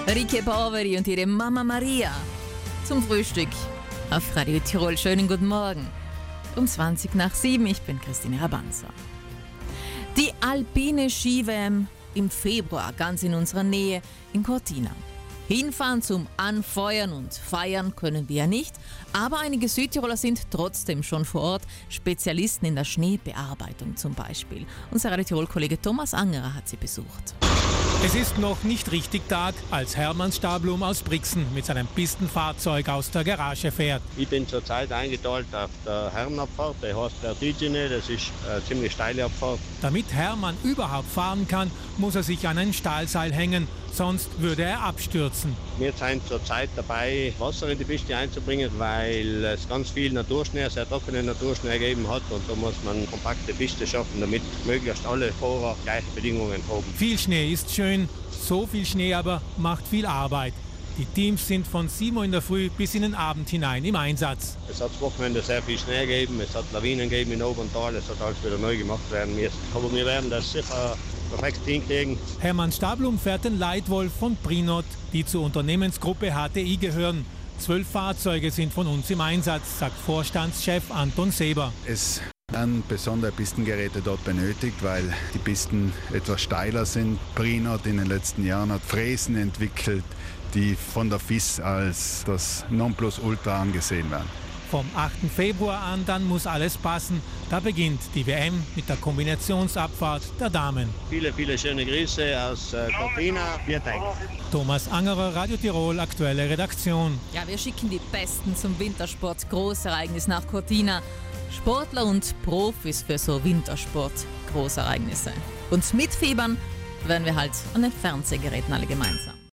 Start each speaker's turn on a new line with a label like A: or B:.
A: Rike Baueri und ihre Mama Maria zum Frühstück auf Radio Tirol. Schönen guten Morgen. Um 7:20, ich bin Christine Rabanza. Die alpine Ski-WM im Februar, ganz in unserer Nähe in Cortina. Hinfahren zum Anfeuern und Feiern können wir ja nicht, aber einige Südtiroler sind trotzdem schon vor Ort, Spezialisten in der Schneebearbeitung zum Beispiel. Unser Radio Tirol-Kollege Thomas Angerer hat sie besucht.
B: Es ist noch nicht richtig Tag, als Hermann Stablum aus Brixen mit seinem Pistenfahrzeug aus der Garage fährt.
C: Ich bin zurzeit eingeteilt auf der Herrenabfahrt, der heißt Vertigine, das ist eine ziemlich steile Abfahrt.
B: Damit Hermann überhaupt fahren kann, muss er sich an ein Stahlseil hängen, sonst würde er abstürzen.
C: Wir sind zurzeit dabei, Wasser in die Piste einzubringen, weil es ganz viel Naturschnee, sehr trockenen Naturschnee gegeben hat und da muss man eine kompakte Piste schaffen, damit möglichst alle Fahrer gleiche Bedingungen haben.
B: Viel Schnee ist schön, so viel Schnee aber macht viel Arbeit. Die Teams sind von 7 Uhr in der Früh bis in den Abend hinein im Einsatz.
C: Es hat am Wochenende sehr viel Schnee gegeben, es hat Lawinen gegeben in Oberntal, es hat alles wieder neu gemacht werden müssen. Aber wir werden das sicher perfekt hinkriegen.
B: Hermann Stablum fährt den Leitwolf von Prinot, die zur Unternehmensgruppe HTI gehören. 12 Fahrzeuge sind von uns im Einsatz, sagt Vorstandschef Anton Seber.
D: Es werden besondere Pistengeräte dort benötigt, weil die Pisten etwas steiler sind. Prinot in den letzten Jahren hat Fräsen entwickelt, die von der FIS als das Nonplusultra angesehen werden.
B: Vom 8. Februar an dann muss alles passen. Da beginnt die WM mit der Kombinationsabfahrt der Damen.
C: Viele, viele schöne Grüße aus Cortina.
B: Thomas Angerer, Radio Tirol, aktuelle Redaktion.
A: Ja, wir schicken die Besten zum Wintersport. Großereignis nach Cortina. Sportler und Profis für so Wintersport-Großereignisse. Und mitfiebern werden wir halt an den Fernsehgeräten alle gemeinsam.